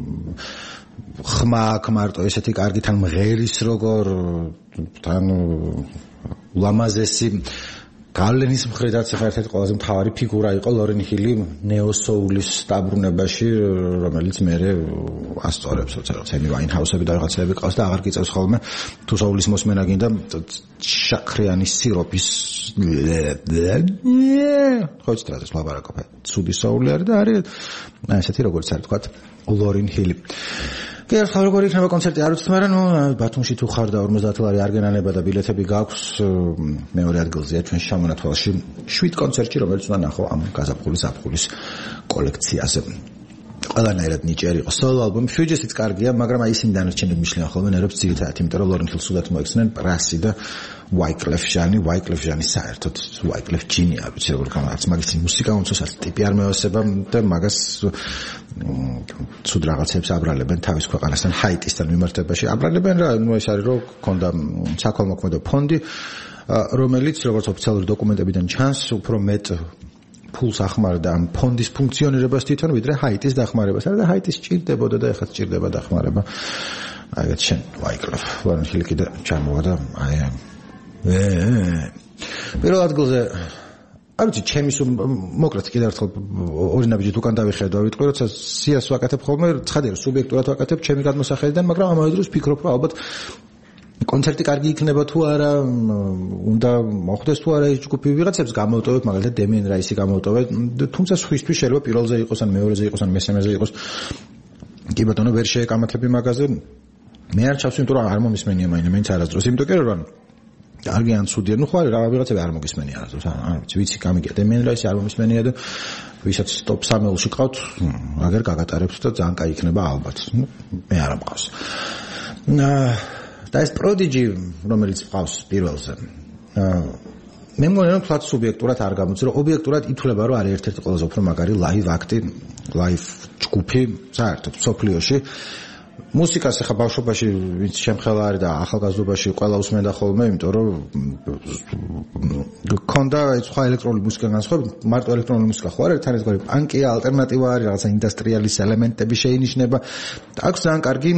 ხმა აქ მარტო ესეთი კარგი, თან მღერის როგორ, თან ულამაზესი გავლენის მხრიდაც ერთ-ერთი ყველაზე მთავარი ფიგურა იყო ლორენ ჰილი ნეო-სოულის დაბრუნებაში, რომელიც მერე ასწორებს როცა ემი ვაინჰაუსები და რაღაცები ყავს და აღარ გიწევს ხოლმე თუ სოულის მოსმენა გინდა შაქრიანი სიროპის ხო იცით რა ლაბარაკობ ცუდი სოული არის და არის ესეთი როგორც არის თქვა ლორენ ჰილი კი ახლა როგორ იქნება კონცერტი არ ვიცით მაგრამ ბათუმში თუ ხარ და 50 ლარი არ გენანება და ბილეთები გაქვს მეორე ადგილზეა ჩვენ შემონათვალში 7 კონცერტი რომელიც უნდა ნახო ამ გაზაფხულის კოლექციაზე ყველანაირად ნიჭიერი იყო სოლო ალბომი ფიუჯესიც კარგია მაგრამ აი ისინი დანარჩენები მიშლიან ხოლმე ნერვებს ძირითადად იმიტომ რომ ლორენ ჰილს უდათ მოექცნენ პრასი და ვაიკლეფ ჟანი საერთოდ ვაიკლეფ ჯინი არ ვიცი როგორ გამართ მაგის მუსიკა უმცროსად ტიპი არ მეოსება და მაგას ცუდ რაღაცებს აბრალებენ თავის ქვეყანასთან ჰაიტისთან მიმართებაში აბრალებენ რა ნუ ეს არის რომ ქონდა საქველმოქმედო ფონდი რომელიც როგორც ოფიციალური დოკუმენტებიდან ჩანს უფრო მეტ ფულს ახმარდა ამ ფონდის ფუნქციონირებას თვითონ ვიდრე ჰაიტის დახმარებას და ჰაიტის ჭირდებოდა და ეხლა ჭირდება დახმარება აიგეთ შენ ვაიკლეფ ლორენ ჰილი კიდე ჩამოვა და აი პირველ ადგილზე არ ვიცი ჩემის მოკლედ კიდევ ერთხელ ორი ნაბიჯით უკან დავიხედავ ვიტყვი როცა სიას ვაკეთებ ხოლმე ცხადია სუბიექტურად ვაკეთებ ჩემი გადმოსახედიდან მაგრამ ამავე დროს ვფიქრობ რომ ალბათ კონცერტი კარგი იქნება თუ არა უნდა მოხდეს თუ არა ეს ჯგუფი ვიღაცებს გამოვტოვებ მაგალითად დემიენ რაისი გამოვტოვებ თუმცა სხვისთვის შეიძლება პირველზე იყოს ან მეორეზე იყოს ან მესამეზე იყოს კი ბატონო ვერ შეეკამათები მაგაზე მე არ ჩავსვი იმიტომ რომ არ მომისმენია მაინც არასდროს იმიტომ რომ კარგი ან ცუდია ნუ ხარ რა ვიღაცები არ მოგისმენია არასდროს არ ვიცი გამიგია დემიენ რაისი არ მომისმენია და ვისაც ტოპ 3-ში ყავთ აგერ გაგატარებთ და ძალიან კაი იქნება ალბათ მე არ მყავს და ეს პროდიჯი რომელიც ყავს პირველზე მე მგონი რომ თლაც სუბიექტურად არ გამოწი რომ ობიექტურად ითვლება რომ არის ერთ-ერთი ყველაზე უფრო მაგარი ლაივ აქტი ლაივ ჯგუფი საერთოდ სოფლიოში მუსიკას ახლა ბავშვობაში ვინც შემხელა არის და ახალგაზრდობაში ყველა უსმენდა ხოლმე იმიტომ რომ გქონდა სხვა ელექტრონული მუსიკა განსხვავებით მარტო ელექტრონული მუსიკა ხო არ არის თან ერთგვარი პანკია ალტერნატივა არის რაღაცა ინდუსტრიალის ელემენტები შეინიშნება და აქვს ძალიან კარგი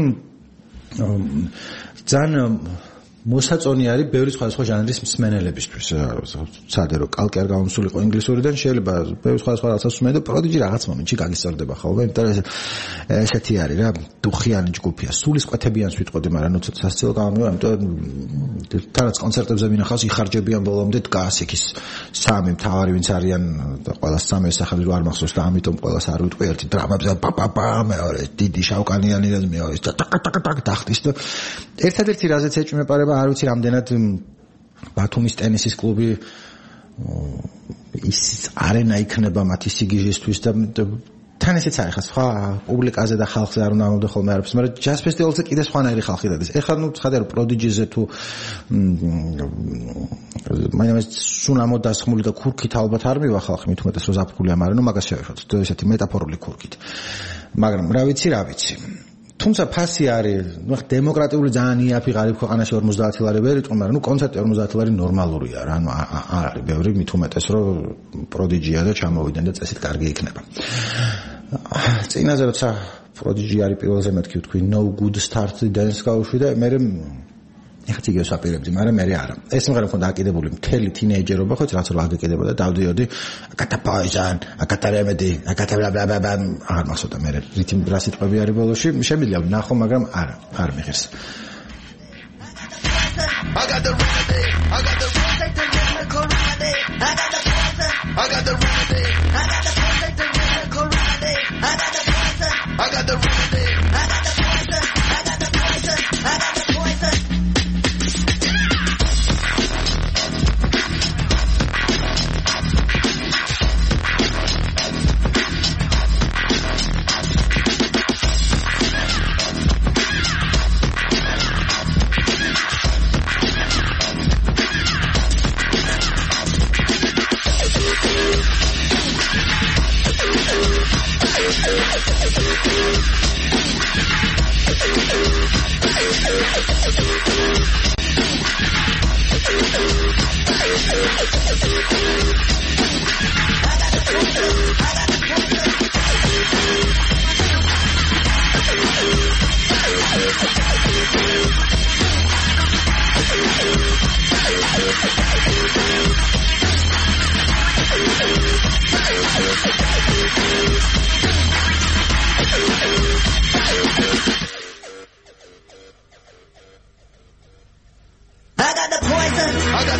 ძალიან მოსაწონი არის ბევრი სხვადასხვა ჟანრის მსმენელებისთვის ცადე რომ კალკი არ გამოსულიყო ინგლისურიდან შეიძლება ბევრი სხვადასხვა რაღაცას მსმენელო და პროდიჯი რაღაც მომენტში გაგისწორდება ხოლმე იმიტომ რომ ესეთი არის რა დუხიანი ჯგუფია სულისკვეთებიანს ვიტყოდი მაგრამ ნუ ცოტა სასწავლო გამომივა იმიტომ თანაც კონცერტებზე მინახავს იხარჯებიან ბოლომდე დგას იქის სამი მთავარი ვინც არიან და ყველა სამი სახელი რო არ მახსოვს და ამიტომ ყველას არ ვიტყვი ერთი დრამებზე პაპაპა მეორე დიდი შავკანიანი და მეორე ტაკ დახტის და ერთადერთი რაზეც ეჭვმეპარება არ ვიცი რამდენად ბათუმის ტენისის კლუბი ის არენა იქნება მათი სიგიჟისთვის და თან ესეც არის ხა სხვა პუბლიკაზე და ხალხზე არ უნდა ამოდე ხოლმე არაფერს მაგრამ ჯაზ ფესტივალზე კიდე სხვანაირი ხალხი დადეს ეხლა ნუ ცხადია რომ პროდიჯიზე თუ მაინც სულ ამოდასხმული და ქურქით ალბათ არ მივა ხალხი მით უმეტეს რომ ზაფხულია მაგრამ ნუ მაგას შევეხოთ ესეთი მეტაფორული ქურქით მაგრამ რა ვიცი თუმცა ფასი არის ნუ დემოკრატიული ძალიან იაფი ღარიბ ქვეყანაში 50 ლარი ვერ იტყვი მაგრამ ნუ კონცერტი 50 ლარი ნორმალურია რა ანუ არ არის ბევრი მით უმეტეს რომ პროდიჯია და ჩამოვიდნენ და წესით კარგი იქნება წინაზე როცა პროდიჯი არის პირველზე მეთქი ვთქვი no good start dance გავუშვი და მე ეხლა იგივე საპირებდი მაგრამ მე არა ეს სიმღერა მქონდა აკიდებული მთელი თინეიჯერობა ხო რაც რა გაკიდებოდა დავდიოდი აკატაპაჟან აკატარემედი აკატაბლაბლაბა არ მახსოვდა მე რითი რა სიტყვები არის ბოლოში შემიძლია ვნახო მაგრამ არ მიღეს I got the remedy I got the perfect miracle remedy I got the poison I got the remedy I got the perfect miracle remedy I got the poison I got the remedy I got the poison I got the poison I got the poison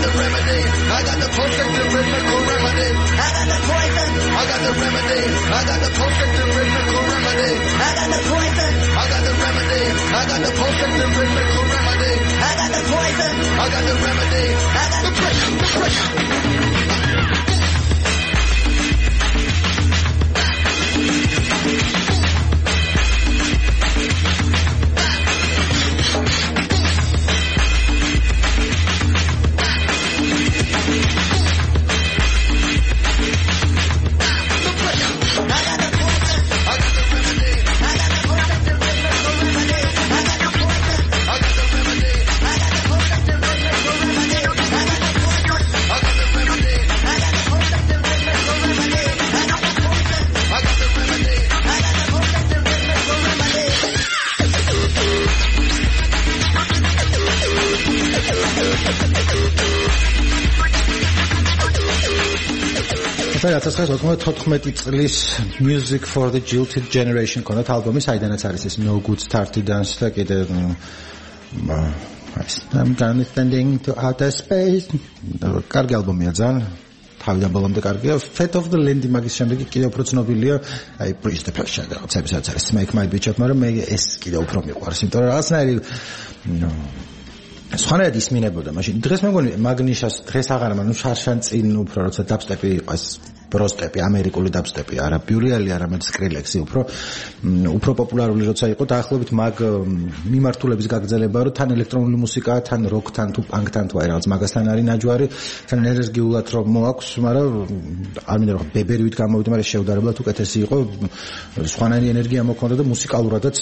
the remedy. I got the perfect rhythmical remedy. I got the poison. I got the remedy. I got the perfect rhythmical remedy. I got the poison. I got the remedy. I got the perfect rhythmical remedy. I got the poison. I got the remedy. I got the pressure. The pressure. წლის Music for the Jilted Generation კონდათ ალბომი, საიდანაც არის ეს No Good Starty Dance და კიდე I'm gonna standing to outer space. კარგი ალბომია ძალიან. თავიდან ბოლომდე კარგია. Fate of the Land მაგის შემდეგ კიდე უფრო ცნობილია. აი Breeze the Pressure და ცებისაც არის Make My Bitch Up, მაგრამ მე ეს კიდე უფრო მიყვარს, იმიტომ რომ რაღაცნაირი სხვანაირად ისმინებოდა მაშინ. დღეს მეგონი მაგნიშას დღეს აღარა, მაგრამ შარშან წინ უფრო როცა დაბსტეპი იყოს ბროსტეპი, ამერიკული დაბსტეპი, არა ბიურიალი, არამედ სკრილექსი უფრო პოპულარული როცა იყო, დაახლოებით მაგ მიმართულების გაგრძელება, რომ თან ელექტრონული მუსიკა, თან როკთან თუ პანკთან თუ აი რაღაც მაგასთან არის ნაჯვარი, თან ენერგიულად რომ მოაქვს, მაგრამ არ მინდა რომ ბებერივით გამოვიდე, მაგრამ შეუდარებლად უკეთესი იყო, სხვანაირი ენერგია მოქონდა და მუსიკალურადაც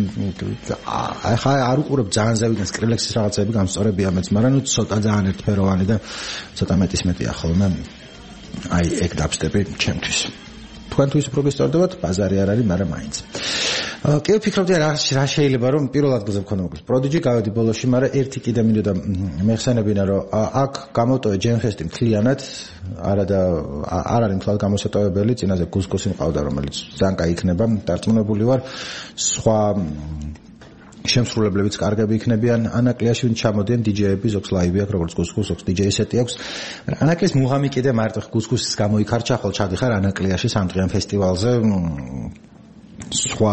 ახლა არ უყურებ ძალიან ზევიდან სკრილექსის რაღაცები გამსწორებია მეც, მაგრამ ნუ ცოტა ძალიან ერთფეროვანი და ცოტა მეტისმეტია ხოლმე. აი ეგ დაბსტეპი ჩემთვის. თქვენთვის უფრო გესწორდებათ, ბაზარი არ არის, მაგრამ მაინც. კი ვფიქრობდი რა შეიძლება რომ პირველ ადგილზე მქონდა მოკლედ Prodigy გავედი ბოლოში, მაგრამ ერთი კიდე მინდოდა მეხსენებინა რომ აქ გამოტოვე ჯენხესტი მთლიანად, არ არის მთლად გამოსატოვებელი, წინაზე გუსკოსი მყავდა, რომელიც ძალიან კაი იქნება, დარწმუნებული ვარ. სხვა შემსრულებლებიც კარგები იქნებიან. ანაკლიაში ვინ ჩამოდიან დიჯეები, ზოგს ლაივი აქვს, როგორც გუსკუს, ზოგს დიჯეი სეტი აქვს. ანაკლის მუღამი კიდე მარტო გუსკუსის გამოიქარჩა, ხოლ ჩადიხარ ანაკლიაში სამდღიან ფესტივალზე. სხვა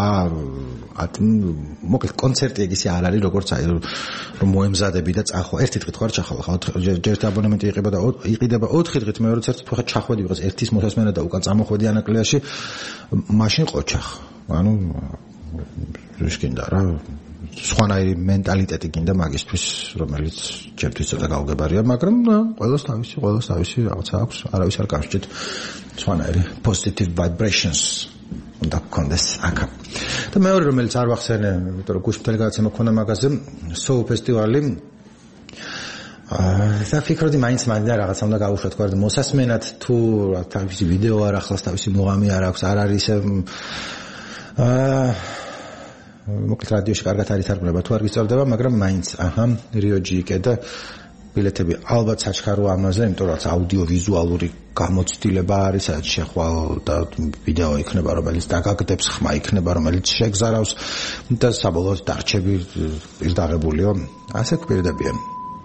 მოკლედ კონცერტი ეგისი არ არის, როგორც აი რომ მოემზადები და წახო. ერთი დღით ხარ ჩახალ, ხო? ჯერ აბონემენტი იყიდება 4 დღით, მეორე ერთ თუ ხა ჩახვედი ვიღაც ერთის მოსასმენა და უკან წამოხვედი ანაკლიაში, მაშინ ყოჩახ. ანუ რუსკინდა რა სხვანაირი მენტალიტეტი გინდა მაგისთვის, რომელიც ჩემთვის ცოტა გაუგებარია, მაგრამ ყველას თავისი რაღაცა აქვს, არავის არ გამსჭით სხვანაირი positive vibrations უნდა გქონდეს აქ. და მეორე რომელიც არ ვახსენე, იმიტომ რომ გუშინთელი გადაცემა მქონდა მაგაზე, Soul ფესტივალი. და ფიქრობდი მაინც რაღაცა უნდა გავუშვათ, თქვა მოსასმენად თუ თავისი ვიდეო არ ახლავს, თავისი მუღამი არ აქვს, არ არის მოკლედ რადიოში კარგად არის თარგმნება, თუ არ გისწორდება, მაგრამ მაინც რიოჯი იქე და ბილეთები ალბათ საჩქარო ამაზე, იმიტომ რომ აუდიო-ვიზუალური გამოცდილება არის, სადაც შეხვალ და ვიდეო იქნება, რომელიც დაგაგდებს, ხმა იქნება, რომელიც შეგზარავს და საბოლოოდ დარჩები პირდაღებულიო. ასე გვპირდებიან.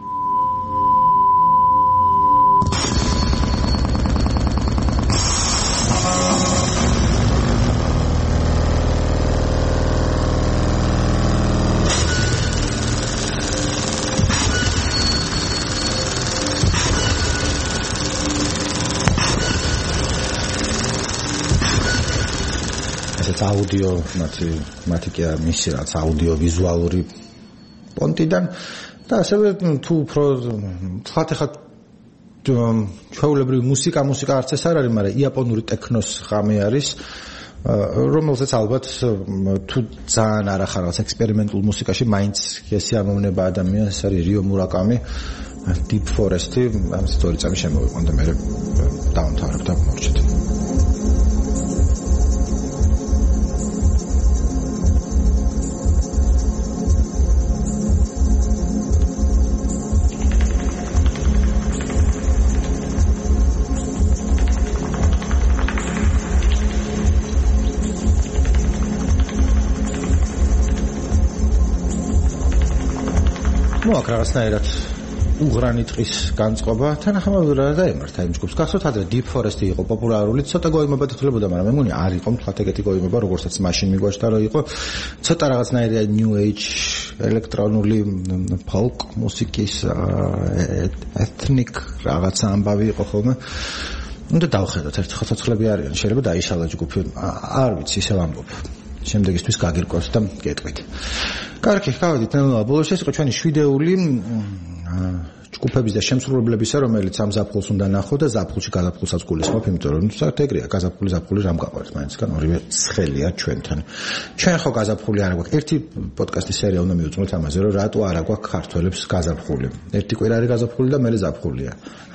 აუდიო მათი კი მისი რაც აუდიო ვიზუალური პონტიდან და ასევე თუ უფრო თქვათ ახლა ჩვეულებრივი მუსიკა არც ეს არ არის, მაგრამ იაპონური ტექნოს ღამე არის, რომელსაც ალბათ თუ ძალიან არ ახარ რაღაც ექსპერიმენტულ მუსიკაში მაინც ესე ამოვნება ადამიანს, ეს არის რიო მურაკამი, Deep Forest-ი, ამის 2 წამი შემოვიყვანდა და მე დავამთავრებ და მოვჭით. აქ რაღაცნაირად უღრანი ტყის განწყობა თანახმად რა დაემართა იმ ჯგუფს. გახსოვთ ადრე Deep Forest-ი იყო პოპულარული, ცოტა გოიმებად ითვლებოდა, მაგრამ მე მგონი არ იყო მთლად ეგეთი გოიმება, როგორცაც მაშინ მიგვაჩნდა რომ იყო. ცოტა რაღაცნაირი New Age ელექტრონული folk მუსიკის ethnic რაღაცა ამბავი იყო ხოლმე. უნდა დავხედოთ, ერთი ხოცოცხლები არიან, შეიძლება დაიშალა ჯგუფი. არ ვიცი, ისევ ამბობ. შემდეგისთვის გაგირკვევთ და გეტყვით. კარგი, გავედით ნელ-ნელა ბოლოს. ეს იყო ჩვენი 7-ეული ჯგუფების და შემსრულებლებისა, რომელიც ამ ზაფხულს უნდა ნახო და ზაფხულში გაზაფხულსაც გულისხმობ, იმიტომ რომ საერთოდ ეგრეა, გაზაფხული რამ გაყვართ მაინცგან ორივე სხელია ჩვენთან. ჩვენ ხო გაზაფხული არ გვაქვს. ერთი პოდკასტის სერია უნდა მივუძღოთ ამაზე, რომ რატო არ გვაქვს ქართველებს გაზაფხული. ერთი კვირა არის გაზაფხული და მერე ზაფხულია.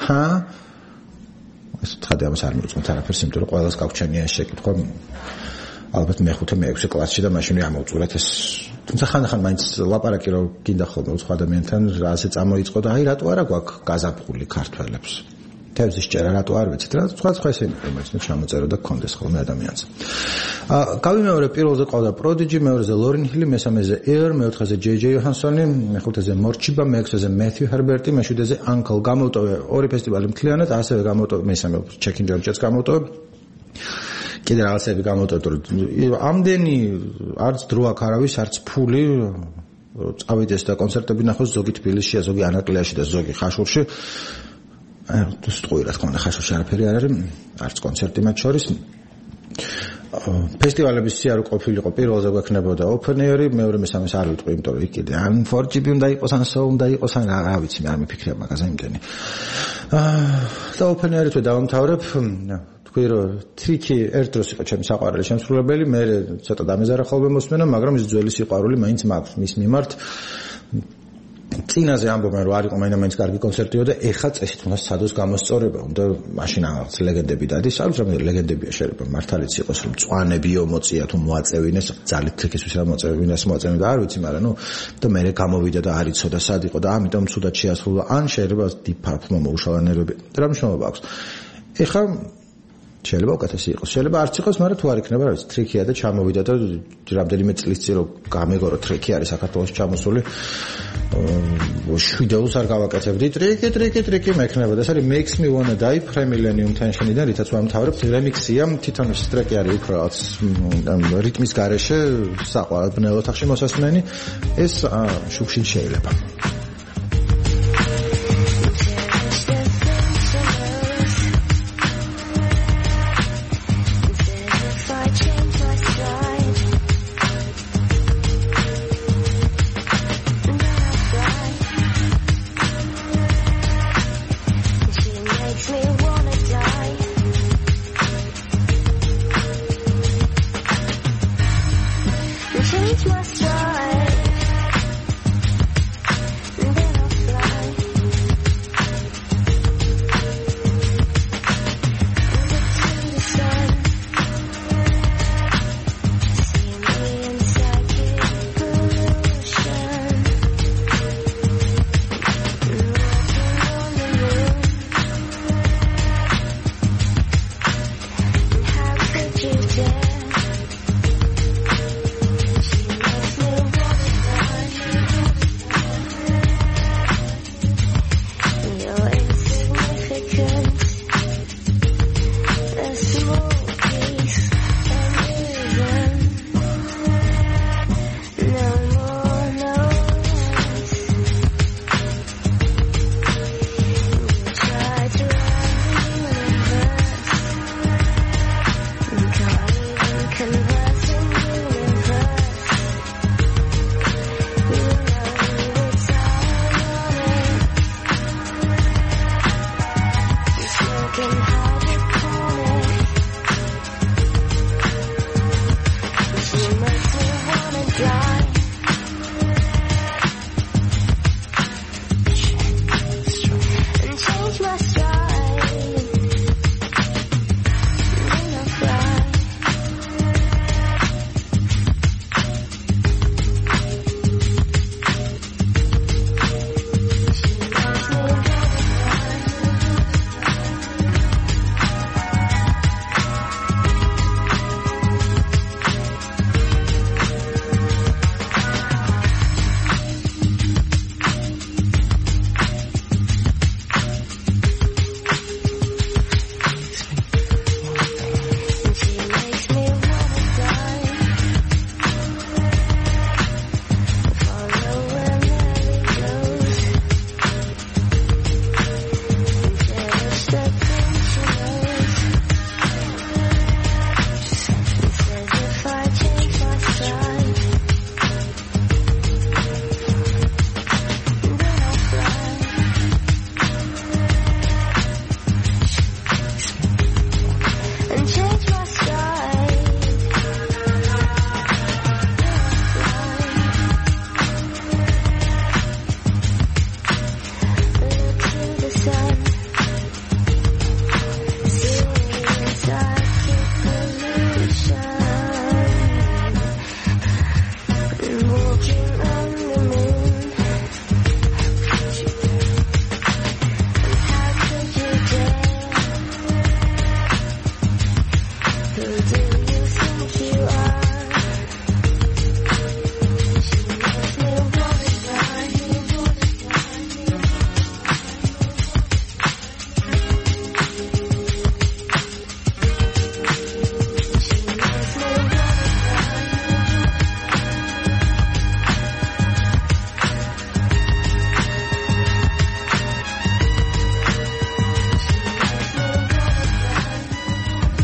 ეს თხადე ამას არ მივუძღოთ არაფერს, იმიტომ რომ ყველას გაგვჩენია ეს შეკითხვა. ალბათ მე-5 მე-6 კლასში და მაშინ ამოვწურეთ ეს. თუმცა ხანდახან მაინც ლაპარაკი რომ გინდა ხოლმე უცხო ადამიანთან რასე წამოიწყო და აი რატო არა გვაქვს გაზაფხული ქართველებს. თევზის ჭერა რატო არ ვიცით რა სხვა ესენი რომელიც ჩამოწერო და გქონდეს ხოლმე ადამიანს. გავიმეორე პირველზე ყავდა Prodigy, მეორეზე Lauryn Hill, მესამეზე Air, მეოთხეზე JJ Johansson, მეხუთეზე Morchiba, მეექვსეზე Matthew Herbert, მეშვიდეზე Uncle. გამოვტოვე ორი ფესტივალი მთლიანად, ასევე გამოვტოვე მესამე Check in Georgia-ს გამოვტოვე. კიდე რაღაცები გამოვტოვე, რომ ამდენი არც დრო აქ არავის, არც ფული წავიდეს და კონცერტები ნახოს ზოგი თბილისშია, ზოგი ანაკლიაში და ზოგი ხაშურში. სტყუი რა თქმა უნდა ხაშურში არაფერი არ არის, არც კონცერტი მათ შორის. ფესტივალების სია რო ყოფილიყო, პირველზე გვექნებოდა open air-ი, მეორე მესამეს არ ვიტყვი, იმიტომ რომ იქ კიდე ან 4GB უნდა იყოს, ან show უნდა იყოს, ან რა ვიცი, მე არ მიფიქრე მაგაზე იმდენი. და open air-ით დავამთავრებ. Tricky ერთ დროს იყო ჩემი საყვარელი შემსრულებელი, მე ცოტა დამეზარა ხოლმე მოსმენა, მაგრამ ის ძველი სიყვარული მაინც მაქვს მის მიმართ. წინაზე ამბობენ რომ არ იყო მაინც კარგი კონცერტიო და ეხა წესით უნდა სადოს გამოსწორება, უნდა მაშინ რაღაც ლეგენდები დადის, არ ვიცი რა ლეგენდებია შეიძლება მართალიც იყოს რომ წვანებიო მოწია თუ მოაწევინეს, ძალით ტრიქისთვის რა მოაწევინეს, და არ ვიცი, მაგრამ და მე გამოვიდა და არ იცოდა სად იყო და ამიტომ ცუდად შეასრულა, ან შეიძლება Deep Purple მოუშალა ნერვები. რა მნიშვნელობა აქვს? ეხა შეიძლება უკეთესი იყოს, შეიძლება არც იყოს, მაგრამ თუ არ იქნება, რა ვიცი, ტრიქია და ჩამოვიდა და რამდენიმე წლის წინ რომ გამეგო რომ ტრიქი არის საქართველოს ჩამოსული, 7-ს არ გავაკეთებდი, ტრიქი მექნება და ეს არის Makes Me Wanna Die Prime Millennium Tension-დან, რითაც ვამთავრებთ, რემიქსია, თვითონ ეს ტრეკი არის უფრო რაღაც რიტმის გარეშე, საყვარელ ბნელ ოთახში მოსასმენი, ეს შუქში შეიძლება.